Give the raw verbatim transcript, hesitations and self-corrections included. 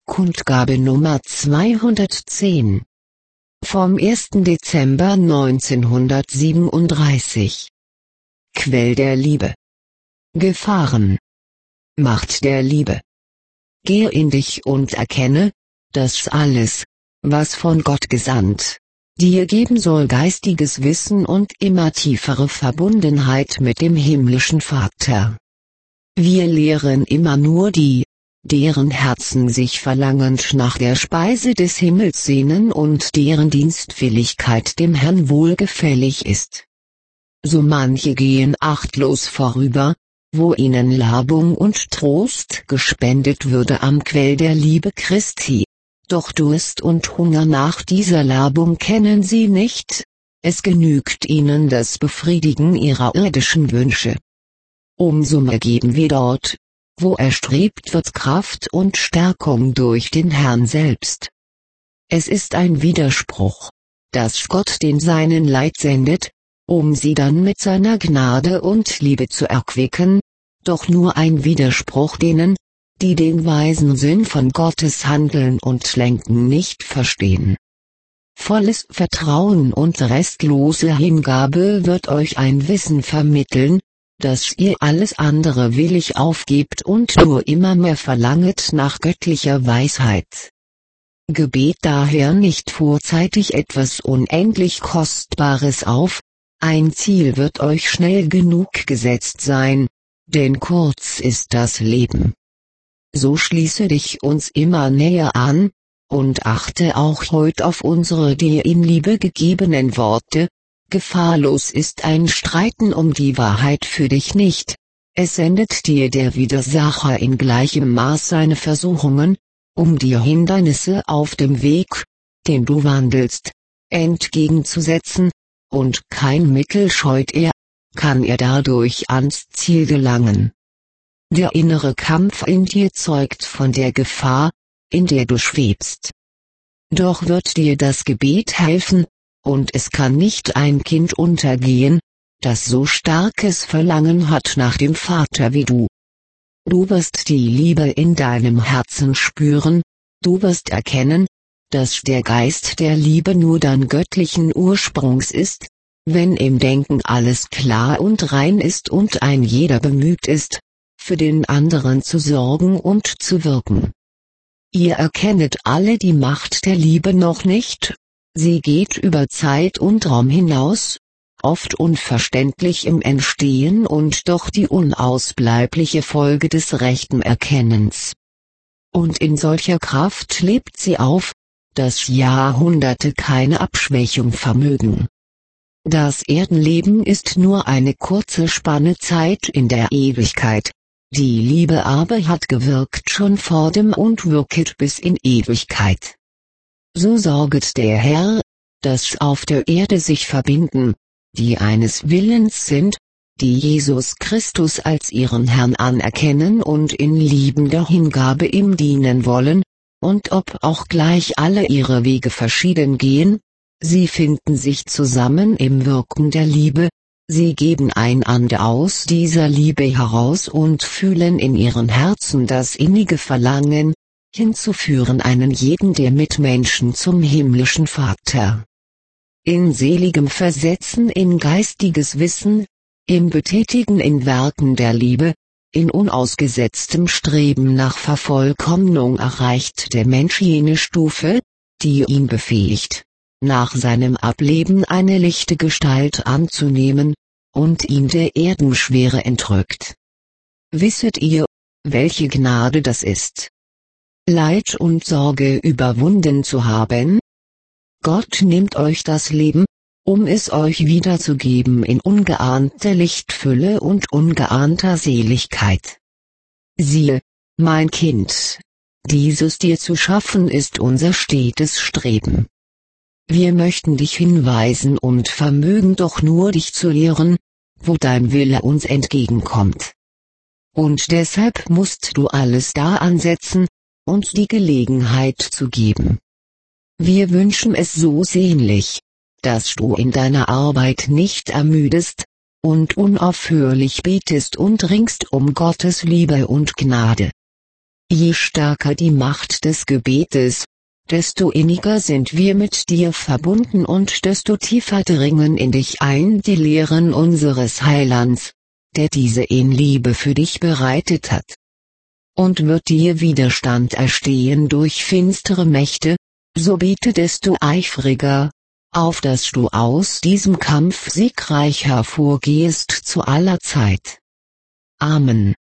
Kundgabe Nummer zweihundertzehn. Vom ersten Dezember neunzehnhundertsiebenunddreißig. Quell der Liebe. Gefahren. Macht der Liebe. Gehe in dich und erkenne, dass alles, was von Gott gesandt, dir geben soll geistiges Wissen und immer tiefere Verbundenheit mit dem himmlischen Vater. Wir lehren immer nur die, deren Herzen sich verlangend nach der Speise des Himmels sehnen und deren Dienstwilligkeit dem Herrn wohlgefällig ist. So manche gehen achtlos vorüber, wo ihnen Labung und Trost gespendet würde am Quell der Liebe Christi, doch Durst und Hunger nach dieser Labung kennen sie nicht, es genügt ihnen das Befriedigen ihrer irdischen Wünsche. Umso mehr geben wir dort, wo erstrebt wird, Kraft und Stärkung durch den Herrn selbst. Es ist ein Widerspruch, dass Gott den Seinen Leid sendet, um sie dann mit seiner Gnade und Liebe zu erquicken, doch nur ein Widerspruch denen, die den weisen Sinn von Gottes Handeln und Lenken nicht verstehen. Volles Vertrauen und restlose Hingabe wird euch ein Wissen vermitteln, dass ihr alles andere willig aufgebt und nur immer mehr verlanget nach göttlicher Weisheit. Gebet daher nicht vorzeitig etwas unendlich Kostbares auf, ein Ziel wird euch schnell genug gesetzt sein, denn kurz ist das Leben. So schließe dich uns immer näher an, und achte auch heut auf unsere dir in Liebe gegebenen Worte. Gefahrlos ist ein Streiten um die Wahrheit für dich nicht, es sendet dir der Widersacher in gleichem Maß seine Versuchungen, um dir Hindernisse auf dem Weg, den du wandelst, entgegenzusetzen, und kein Mittel scheut er, kann er dadurch ans Ziel gelangen. Der innere Kampf in dir zeugt von der Gefahr, in der du schwebst. Doch wird dir das Gebet helfen, und es kann nicht ein Kind untergehen, das so starkes Verlangen hat nach dem Vater wie du. Du wirst die Liebe in deinem Herzen spüren, du wirst erkennen, dass der Geist der Liebe nur dann göttlichen Ursprungs ist, wenn im Denken alles klar und rein ist und ein jeder bemüht ist, für den anderen zu sorgen und zu wirken. Ihr erkennet alle die Macht der Liebe noch nicht. Sie geht über Zeit und Raum hinaus, oft unverständlich im Entstehen und doch die unausbleibliche Folge des rechten Erkennens. Und in solcher Kraft lebt sie auf, dass Jahrhunderte keine Abschwächung vermögen. Das Erdenleben ist nur eine kurze Spanne Zeit in der Ewigkeit, die Liebe aber hat gewirkt schon vor dem und wirket bis in Ewigkeit. So sorget der Herr, dass auf der Erde sich verbinden, die eines Willens sind, die Jesus Christus als ihren Herrn anerkennen und in liebender Hingabe ihm dienen wollen, und ob auch gleich alle ihre Wege verschieden gehen, sie finden sich zusammen im Wirken der Liebe, sie geben einander aus dieser Liebe heraus und fühlen in ihren Herzen das innige Verlangen, hinzuführen einen jeden der Mitmenschen zum himmlischen Vater. In seligem Versetzen in geistiges Wissen, im Betätigen in Werken der Liebe, in unausgesetztem Streben nach Vervollkommnung erreicht der Mensch jene Stufe, die ihn befähigt, nach seinem Ableben eine lichte Gestalt anzunehmen, und ihn der Erdenschwere entrückt. Wisset ihr, welche Gnade das ist, Leid und Sorge überwunden zu haben? Gott nimmt euch das Leben, um es euch wiederzugeben in ungeahnter Lichtfülle und ungeahnter Seligkeit. Siehe, mein Kind, dieses dir zu schaffen ist unser stetes Streben. Wir möchten dich hinweisen und vermögen doch nur dich zu lehren, wo dein Wille uns entgegenkommt. Und deshalb musst du alles da ansetzen, uns die Gelegenheit zu geben. Wir wünschen es so sehnlich, dass du in deiner Arbeit nicht ermüdest, und unaufhörlich betest und ringst um Gottes Liebe und Gnade. Je stärker die Macht des Gebetes, desto inniger sind wir mit dir verbunden und desto tiefer dringen in dich ein die Lehren unseres Heilands, der diese in Liebe für dich bereitet hat. Und wird dir Widerstand erstehen durch finstere Mächte, so bete desto eifriger, auf dass du aus diesem Kampf siegreich hervorgehst zu aller Zeit. Amen.